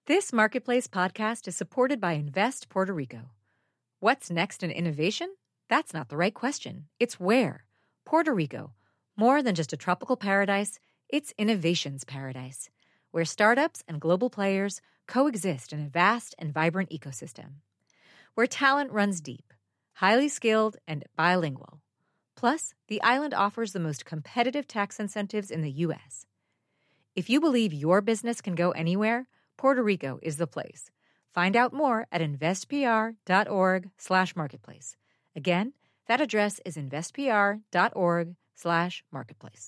This Marketplace podcast is supported by Invest Puerto Rico. What's next in innovation? That's not the right question. It's where. Puerto Rico. More than just a tropical paradise, it's innovation's paradise, where startups and global players coexist in a vast and vibrant ecosystem. Where talent runs deep, highly skilled, and bilingual. Plus, the island offers the most competitive tax incentives in the U.S. If you believe your business can go anywhere, Puerto Rico is the place. Find out more at investpr.org/marketplace. Again, that address is investpr.org/marketplace.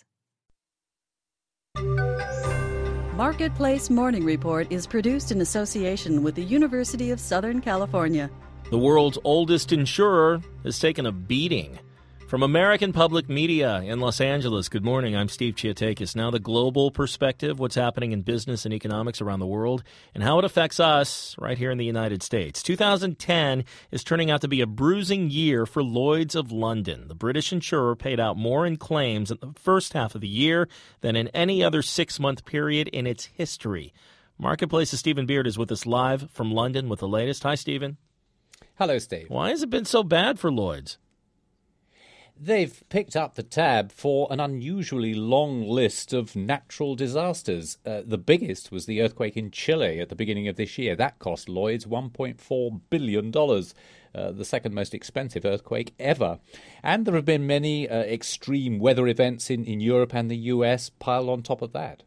Marketplace Morning Report is produced in association with the University of Southern California. The world's oldest insurer has taken a beating. From American Public Media in Los Angeles, good morning. I'm Steve Chiatakis. Now the global perspective, what's happening in business and economics around the world, and how it affects us right here in the United States. 2010 is turning out to be a bruising year for Lloyd's of London. The British insurer paid out more in claims in the first half of the year than in any other six-month period in its history. Marketplace's Stephen Beard is with us live from London with the latest. Hi, Stephen. Hello, Steve. Why has it been so bad for Lloyd's? They've picked up the tab for an unusually long list of natural disasters. The biggest was the earthquake in Chile at the beginning of this year. That cost Lloyd's $1.4 billion, the second most expensive earthquake ever. And there have been many extreme weather events in Europe and the US piled on top of that.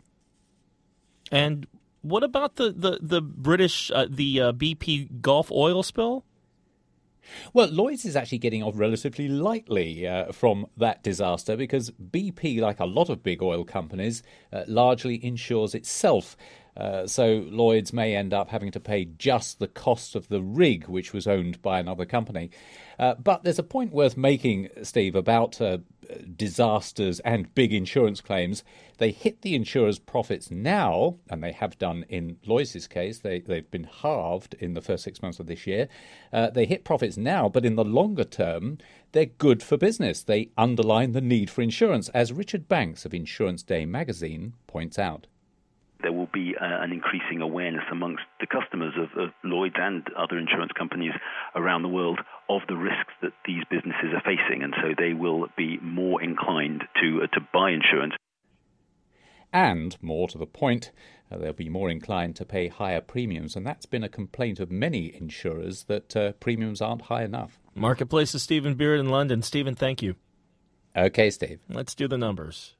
And what about the British, BP Gulf oil spill? Well, Lloyd's is actually getting off relatively lightly from that disaster because BP, like a lot of big oil companies, largely insures itself. So Lloyd's may end up having to pay just the cost of the rig, which was owned by another company. But there's a point worth making, Steve, about disasters and big insurance claims. They hit the insurer's profits now, and they have done in Lloyd's case. They've been halved in the first 6 months of this year. They hit profits now, but in the longer term, they're good for business. They underline the need for insurance, as Richard Banks of Insurance Day magazine points out. There will be an increasing awareness amongst the customers of Lloyd's and other insurance companies around the world of the risks that these businesses are facing, and so they will be more inclined to buy insurance. And, more to the point, they'll be more inclined to pay higher premiums, and that's been a complaint of many insurers that premiums aren't high enough. Marketplace's Stephen Beard in London. Stephen, thank you. Okay, Steve. Let's do the numbers.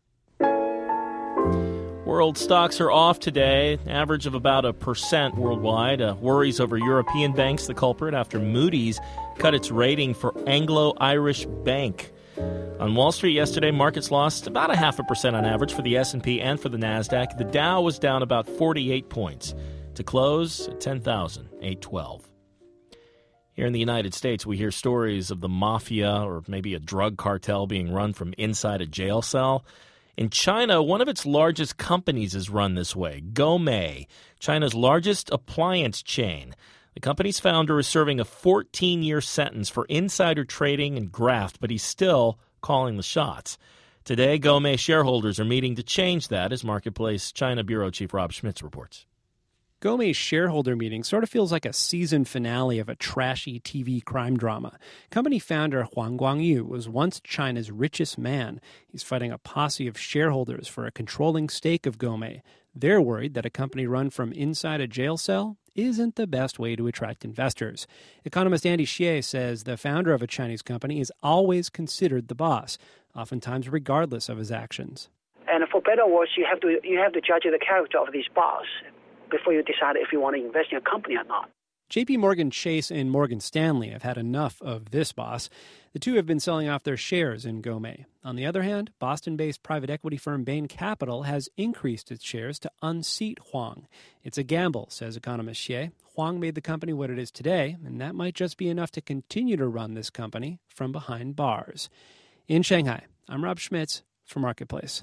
World stocks are off today, average of about 1% worldwide. Worries over European banks, the culprit, after Moody's cut its rating for Anglo-Irish Bank. On Wall Street yesterday, markets lost about 0.5% on average for the S&P and for the NASDAQ. The Dow was down about 48 points to close at 10,812. Here in the United States, we hear stories of the mafia or maybe a drug cartel being run from inside a jail cell. In China, one of its largest companies is run this way, Gomei, China's largest appliance chain. The company's founder is serving a 14-year sentence for insider trading and graft, but he's still calling the shots. Today, Gomei shareholders are meeting to change that, as Marketplace China Bureau Chief Rob Schmitz reports. Gomei's shareholder meeting sort of feels like a season finale of a trashy TV crime drama. Company founder Huang Guangyu was once China's richest man. He's fighting a posse of shareholders for a controlling stake of Gomei. They're worried that a company run from inside a jail cell isn't the best way to attract investors. Economist Andy Xie says the founder of a Chinese company is always considered the boss, oftentimes regardless of his actions. And for better or worse, you have to judge the character of this boss before you decide if you want to invest in a company or not. J.P. Morgan Chase and Morgan Stanley have had enough of this boss. The two have been selling off their shares in Gomei. On the other hand, Boston-based private equity firm Bain Capital has increased its shares to unseat Huang. It's a gamble, says economist Xie. Huang made the company what it is today, and that might just be enough to continue to run this company from behind bars. In Shanghai, I'm Rob Schmitz for Marketplace.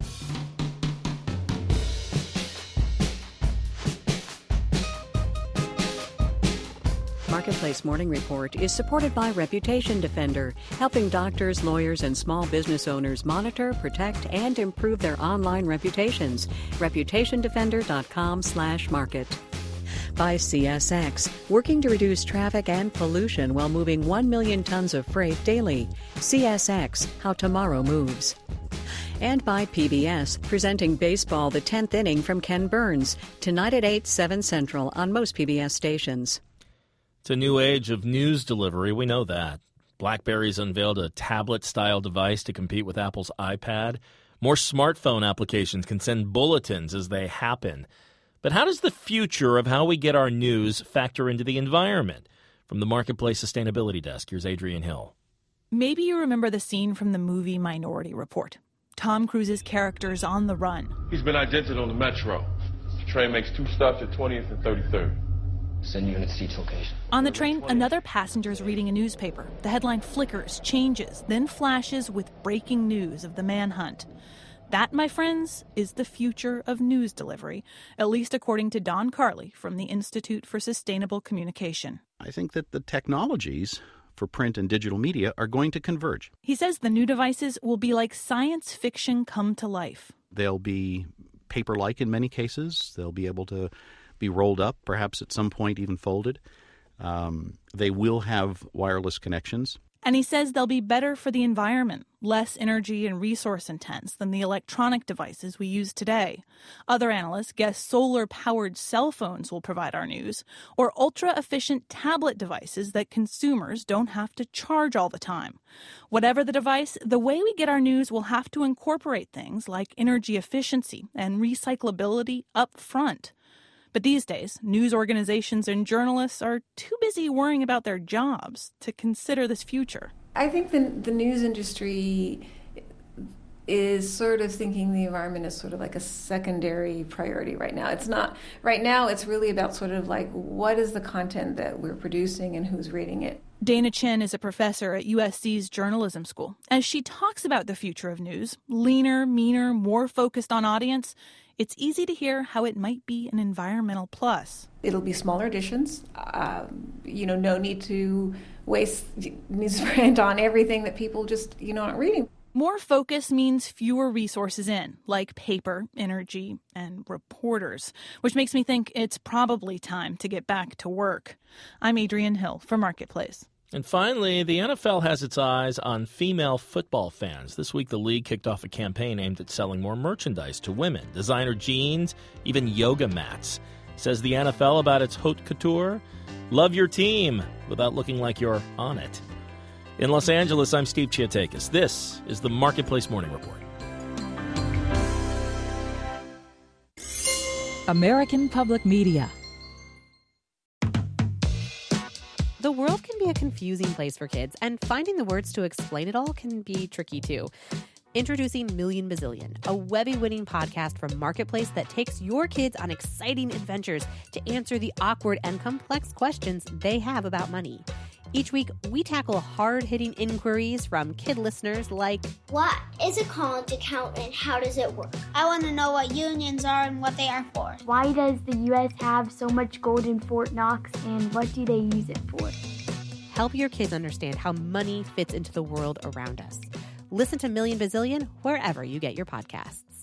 Marketplace Morning Report is supported by Reputation Defender, helping doctors, lawyers, and small business owners monitor, protect, and improve their online reputations. ReputationDefender.com/market. by CSX, working to reduce traffic and pollution while moving 1 million tons of freight daily. CSX, how tomorrow moves. And by PBS, presenting baseball the 10th inning from Ken Burns, tonight at 8, 7 Central on most PBS stations. It's a new age of news delivery, we know that. BlackBerry's unveiled a tablet-style device to compete with Apple's iPad. More smartphone applications can send bulletins as they happen. But how does the future of how we get our news factor into the environment? From the Marketplace Sustainability Desk, here's Adrienne Hill. Maybe you remember the scene from the movie Minority Report. Tom Cruise's character's on the run. He's been identified on the Metro. The train makes 2 stops at 20th and 33rd. Send units to each location. On the train, another passenger is reading a newspaper. The headline flickers, changes, then flashes with breaking news of the manhunt. That, my friends, is the future of news delivery, at least according to Don Carley from the Institute for Sustainable Communication. I think that the technologies for print and digital media are going to converge. He says the new devices will be like science fiction come to life. They'll be paper-like in many cases. They'll be able to be rolled up, perhaps at some point even folded. They will have wireless connections. And he says they'll be better for the environment, less energy and resource intense than the electronic devices we use today. Other analysts guess solar-powered cell phones will provide our news, or ultra-efficient tablet devices that consumers don't have to charge all the time. Whatever the device, the way we get our news will have to incorporate things like energy efficiency and recyclability up front. But these days, news organizations and journalists are too busy worrying about their jobs to consider this future. I think the news industry is sort of thinking the environment is sort of like a secondary priority right now. It's not. Right now, it's really about sort of like what is the content that we're producing and who's reading it. Dana Chin is a professor at USC's journalism school. As she talks about the future of news, leaner, meaner, more focused on audience, it's easy to hear how it might be an environmental plus. It'll be smaller editions. No need to waste newsprint on everything that people just, aren't reading. More focus means fewer resources in, like paper, energy, and reporters, which makes me think it's probably time to get back to work. I'm Adrienne Hill for Marketplace. And finally, the NFL has its eyes on female football fans. This week, the league kicked off a campaign aimed at selling more merchandise to women. Designer jeans, even yoga mats. Says the NFL about its haute couture. Love your team without looking like you're on it. In Los Angeles, I'm Steve Chiatakis. This is the Marketplace Morning Report. American Public Media. The world can be a confusing place for kids, and finding the words to explain it all can be tricky too. Introducing Million Bazillion, a Webby-winning podcast from Marketplace that takes your kids on exciting adventures to answer the awkward and complex questions they have about money. Each week, we tackle hard-hitting inquiries from kid listeners like, what is a college account and how does it work? I want to know what unions are and what they are for. Why does the U.S. have so much gold in Fort Knox and what do they use it for? Help your kids understand how money fits into the world around us. Listen to Million Bazillion wherever you get your podcasts.